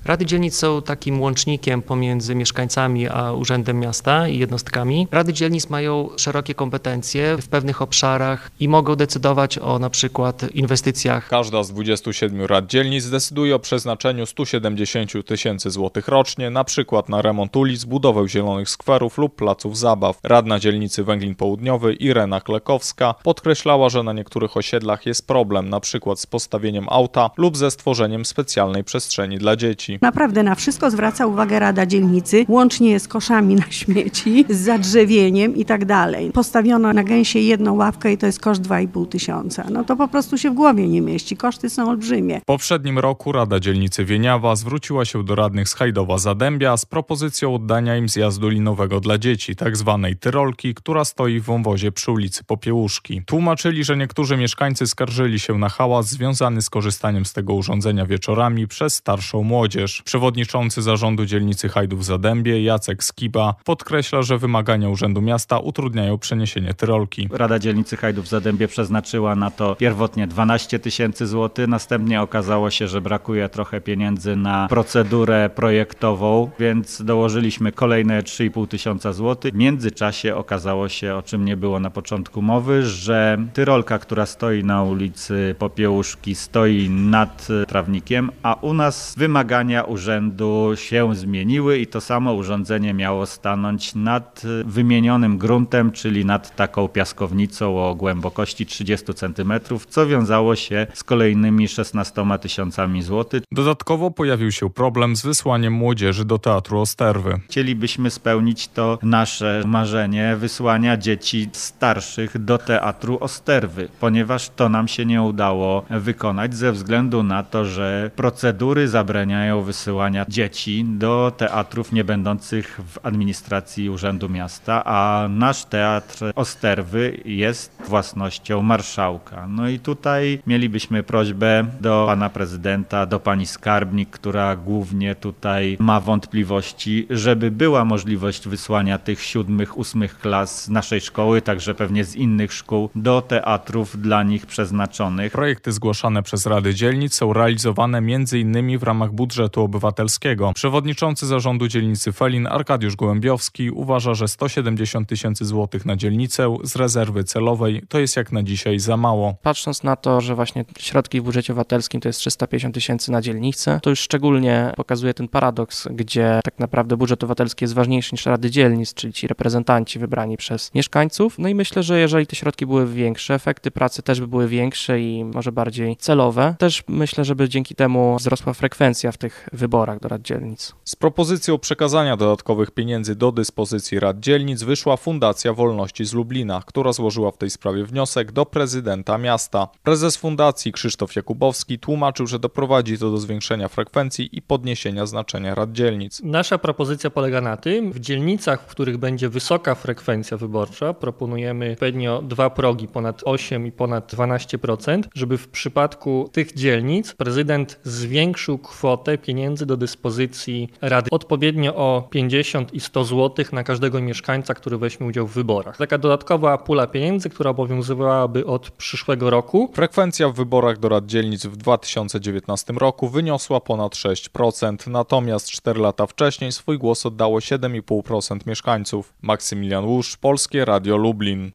Rady dzielnic są takim łącznikiem pomiędzy mieszkańcami a Urzędem Miasta i jednostkami. Rady dzielnic mają szerokie kompetencje w pewnych obszarach i mogą decydować o na przykład inwestycjach. Każda z 27 rad dzielnic decyduje o przeznaczeniu 170 000 złotych rocznie, na przykład na remont ulic, budowę zielonych skwerów lub placów zabaw. Radna dzielnicy Węglin Południowy Irena Klekowska podkreślała, że na niektórych osiedlach jest problem, na przykład z postawieniem auta lub ze stworzeniem specjalnej przestrzeni dla dzieci. Naprawdę na wszystko zwraca uwagę Rada Dzielnicy, łącznie z koszami na śmieci, z zadrzewieniem i tak dalej. Postawiono na Gęsie jedną ławkę i to jest koszt 2500. No to po prostu się w głowie nie mieści. Koszty są olbrzymie. W poprzednim roku Rada Dzielnicy Wieniawa zwróciła się do radnych z Hajdowa-Zadębia z propozycją oddania im zjazdu linowego dla dzieci, tzw. tyrolki, która stoi w wąwozie przy ulicy Popiełuszki. Tłumaczyli, że niektórzy mieszkańcy skarżyli się na hałas związany z korzystaniem z tego urządzenia wieczorami przez starszą młodzież. Przewodniczący zarządu dzielnicy Hajdów-Zadębie Jacek Skiba podkreśla, że wymagania Urzędu Miasta utrudniają przeniesienie tyrolki. Rada dzielnicy Hajdów-Zadębie przeznaczyła na to pierwotnie 12 000 złotych, następnie okazało się, że brakuje trochę pieniędzy na procedurę projektową, więc dołożyliśmy kolejne 3500 złotych. W międzyczasie okazało się, o czym nie było na początku mowy, że tyrolka, która stoi na ulicy Popiełuszki, stoi nad trawnikiem, a u nas wymagania urzędu się zmieniły i to samo urządzenie miało stanąć nad wymienionym gruntem, czyli nad taką piaskownicą o głębokości 30 cm, co wiązało się z kolejnymi 16 000 złotych. Dodatkowo pojawił się problem z wysłaniem młodzieży do Teatru Osterwy. Chcielibyśmy spełnić to nasze marzenie wysłania dzieci starszych do Teatru Osterwy, ponieważ to nam się nie udało wykonać ze względu na to, że procedury zabraniają wysyłania dzieci do teatrów nie będących w administracji Urzędu Miasta, a nasz Teatr Osterwy jest własnością marszałka. No i tutaj mielibyśmy prośbę do pana prezydenta, do pani skarbnik, która głównie tutaj ma wątpliwości, żeby była możliwość wysłania tych 7., 8. klas z naszej szkoły, także pewnie z innych szkół, do teatrów dla nich przeznaczonych. Projekty zgłaszane przez Rady Dzielnic są realizowane m.in. w ramach budżetu obywatelskiego. Przewodniczący zarządu dzielnicy Felin Arkadiusz Gołębiowski uważa, że 170 000 złotych na dzielnicę z rezerwy celowej to jest jak na dzisiaj za mało. Patrząc na to, że właśnie środki w budżecie obywatelskim to jest 350 000 na dzielnicę, to już szczególnie pokazuje ten paradoks, gdzie tak naprawdę budżet obywatelski jest ważniejszy niż Rady Dzielnic, czyli ci reprezentanci wybrani przez mieszkańców. No i myślę, że jeżeli te środki były większe, efekty pracy też by były większe i może bardziej celowe. Też myślę, żeby dzięki temu wzrosła frekwencja w tych wyborach do rad dzielnic. Z propozycją przekazania dodatkowych pieniędzy do dyspozycji rad dzielnic wyszła Fundacja Wolności z Lublina, która złożyła w tej sprawie wniosek do prezydenta miasta. Prezes fundacji Krzysztof Jakubowski tłumaczył, że doprowadzi to do zwiększenia frekwencji i podniesienia znaczenia rad dzielnic. Nasza propozycja polega na tym, w dzielnicach, w których będzie wysoka frekwencja wyborcza, proponujemy odpowiednio 2 progi, ponad 8 i ponad 12%, żeby w przypadku tych dzielnic prezydent zwiększył kwotę pieniędzy do dyspozycji rady odpowiednio o 50 i 100 zł na każdego mieszkańca, który weźmie udział w wyborach. Taka dodatkowa pula pieniędzy, która obowiązywałaby od przyszłego roku. Frekwencja w wyborach do rad dzielnic w 2019 roku wyniosła ponad 6%, natomiast 4 lata wcześniej swój głos oddało 7,5% mieszkańców. Maksymilian Łuszcz, Polskie Radio Lublin.